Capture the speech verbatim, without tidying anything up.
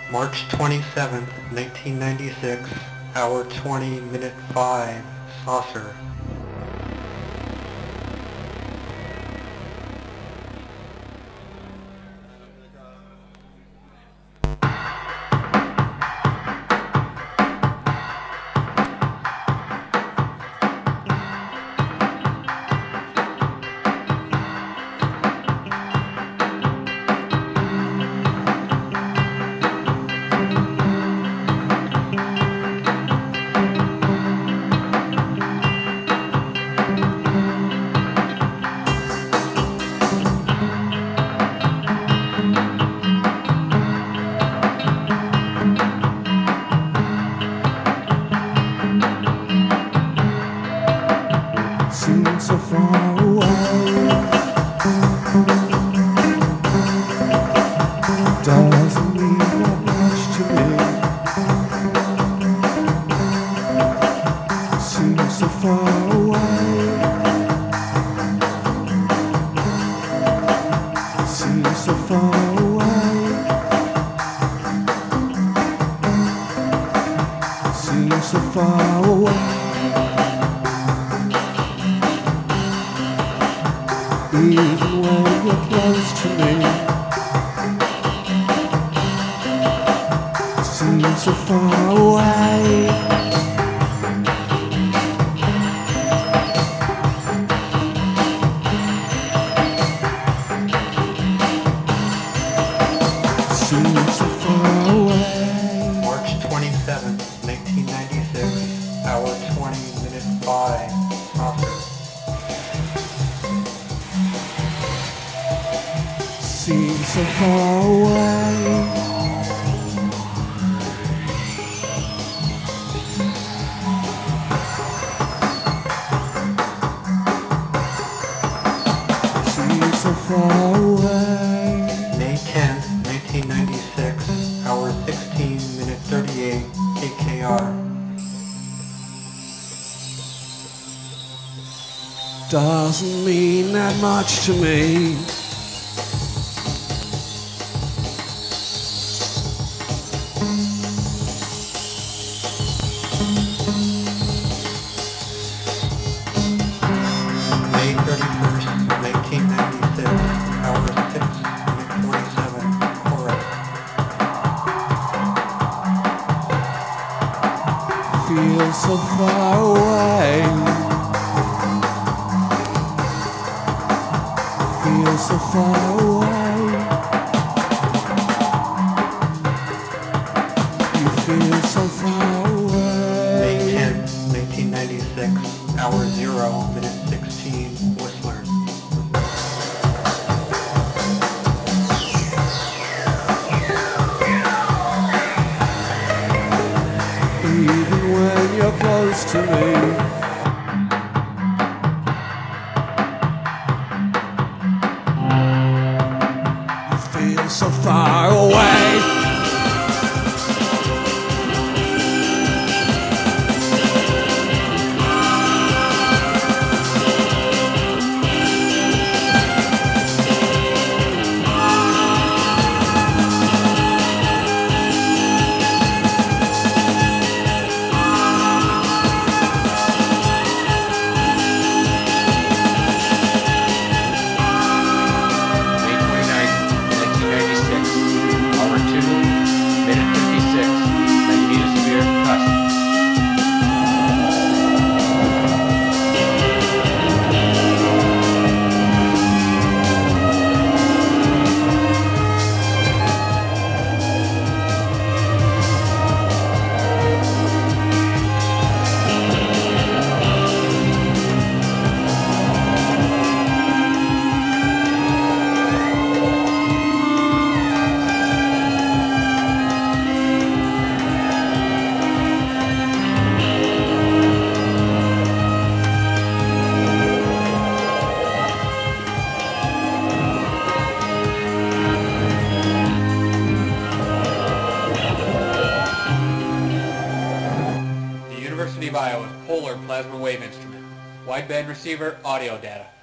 March twenty-seventh, nineteen ninety-six, hour twenty, minute five, saucer. Seems so far away. Doesn't mean that much to me. Seems so far away. Seems so far away. Seems so far away. Even when you're close to me, seems so far away. Seems so far away. March twenty-seventh, nineteen ninety-six, hour twenty, minute five, saucer. Seems so far away. Seems so far away. May tenth, nineteen ninety-six, hour sixteen, minute thirty-eight, K K R. Doesn't mean that much to me. May thirty-first, nineteen ninety-six, hour six, minute forty-seven, chorus. Feels so far away. Feels so far away. You feel so far away. May tenth, nineteen ninety-six, hour zero, minute sixteen, Whistler. Even when you're close to me, you feel so far away. University of Iowa's polar plasma wave instrument. Wideband receiver, audio data.